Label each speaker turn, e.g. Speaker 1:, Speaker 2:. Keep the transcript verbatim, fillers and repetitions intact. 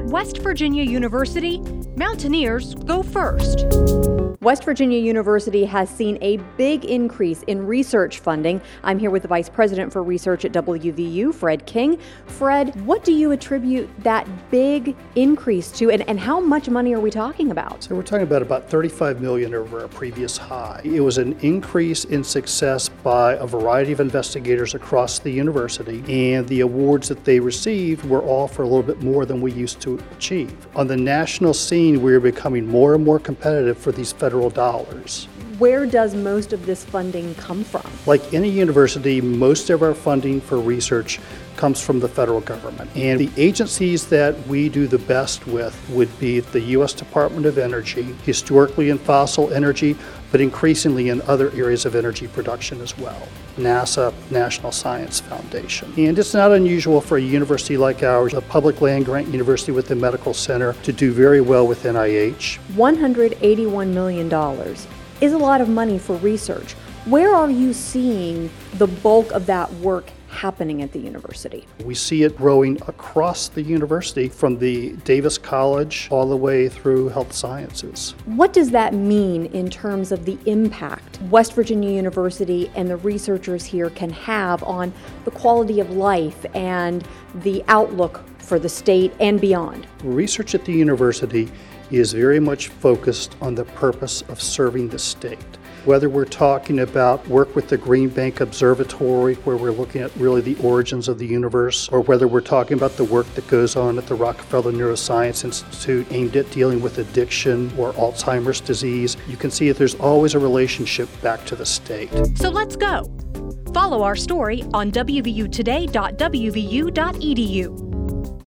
Speaker 1: West Virginia University, mountaineers go first.
Speaker 2: West Virginia University has seen a big increase in research funding. I'm here with the Vice President for Research at W V U, Fred King. Fred, what do you attribute that big increase to, and, and how much money are we talking about?
Speaker 3: So we're talking about about thirty-five million dollars over a previous high. It was an increase in success by a variety of investigators across the university, and the awards that they received were all for a little bit more than we used to achieve. On the national scene, we're becoming more and more competitive for these federal dollars.
Speaker 2: Where does most of this funding come from?
Speaker 3: Like any university, most of our funding for research comes from the federal government. And the agencies that we do the best with would be the U S Department of Energy, historically in fossil energy, but increasingly in other areas of energy production as well. NASA, National Science Foundation. And it's not unusual for a university like ours, a public land-grant university with a medical center, to do very well with N I H.
Speaker 2: one hundred eighty-one million dollars is a lot of money for research. Where are you seeing the bulk of that work happening at the university?
Speaker 3: We see it growing across the university from the Davis College all the way through health sciences.
Speaker 2: What does that mean in terms of the impact West Virginia University and the researchers here can have on the quality of life and the outlook for the state and beyond?
Speaker 3: Research at the university is very much focused on the purpose of serving the state. Whether we're talking about work with the Green Bank Observatory, where we're looking at really the origins of the universe, or whether we're talking about the work that goes on at the Rockefeller Neuroscience Institute aimed at dealing with addiction or Alzheimer's disease, you can see that there's always a relationship back to the state.
Speaker 1: So let's go. Follow our story on W V U today dot W V U dot E D U.